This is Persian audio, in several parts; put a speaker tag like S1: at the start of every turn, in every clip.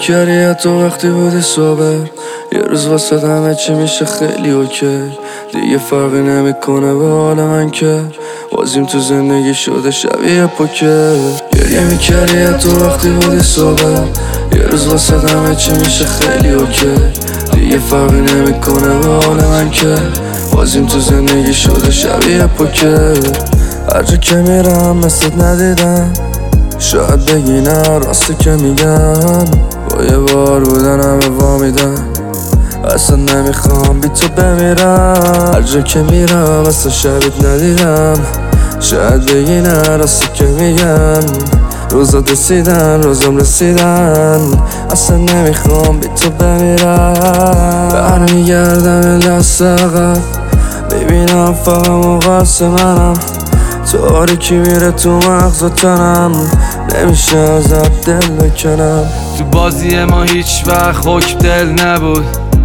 S1: میکردی تو وقتی بودی صابر. یه روز واسه همه چی میشه خیلی اوکی. دیگه فرقی نمیکنه به حال من که بازیم تو زندگی شده شبیه پوکر. گریه میکردی تو وقتی بودی صابر. یه روز واسه همه چی میشه خیلی اوکی. دیگه فرقی نمیکنه به حال من که بازیم تو زندگی شده شبیه پوکر. هر جا که میرم مثلت ندیدم. شاید بگی نه راسته که میگن. با یه بار بودن همه وامیدن. اصلا نمیخوام بی تو بمیرم. هر جا که میرم اصلا شبیت ندیدم. شاید بگی نه راسته که میگن. روزا رسیدن روزم رسیدن. اصلا نمیخوام بی تو بمیرم. برمیگردم یه لحظه عقب. ببینم فقط مقصر منم. تاریکی میره تو مغز و تنم. نمیشه ازت دل بکنم.
S2: تو بازی ما هیچ وقت حکم دل نبود.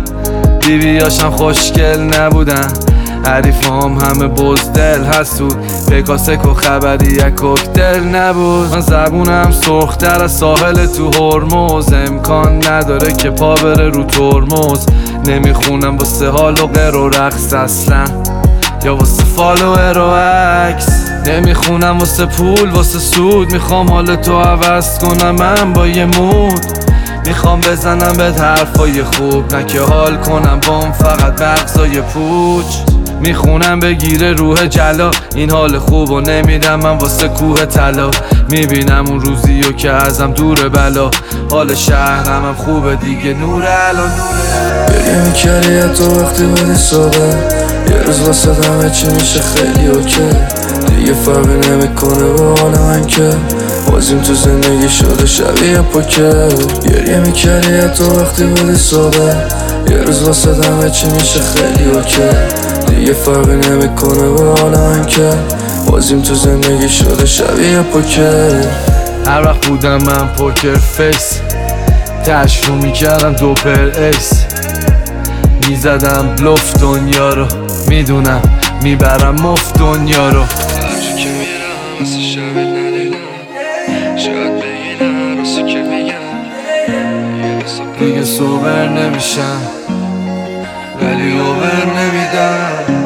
S2: بیبیاشم خوشگل نبودن. حریفام همه بزدل هستود. پکاسک و خبری یک کوکتل نبود. من زبونم سرختر از ساحل تو هرمز. امکان نداره که پا بره رو ترمز. نمیخونم واسه حال و غیر و رقص اصلا، یا واسه فالوور و عکس. نمیخونم واسه پول واسه سود. میخوام حال تو عوض کنم من با یه مود. میخوام بزنم بهت حرفای خوب، نه که حال کنم بام فقط مغزای پوچ. میخونم بگیره روح جلا. این حال خوب و نمیدم من واسه کوه طلا. میبینم اون روزیو که ازم دور بلا. حال شهرم هم خوبه دیگه نور الان نوره.
S1: گریه میکردی تو وقتی بودی صبح. یه روز واسه همه چی میشه خیلی اوکی. دیگه فرقی نمیکنه به حال من که بازیم تو زندگی شده شبیه پوکر. گریه میکردی تو وقتی بودی صبح. یه روز واسه همه چی میشه خیلی اوکی. دیگه فرقی نمیکنه به حال من که بازیم تو زندگی شده شبیه پوکر.
S2: هر وقت بودم من پوکر فیس، تشرو میکردم دوپر ایس. میزدم بلوف دنیا رو. میدونم میبرم مفت دنیا رو.
S1: هر جا که میرم مثل شبیت ندیدم. شاید بگی نه راسته که میگم.
S2: دیگه سوبر نمیشم ولی اوبر نمیدم.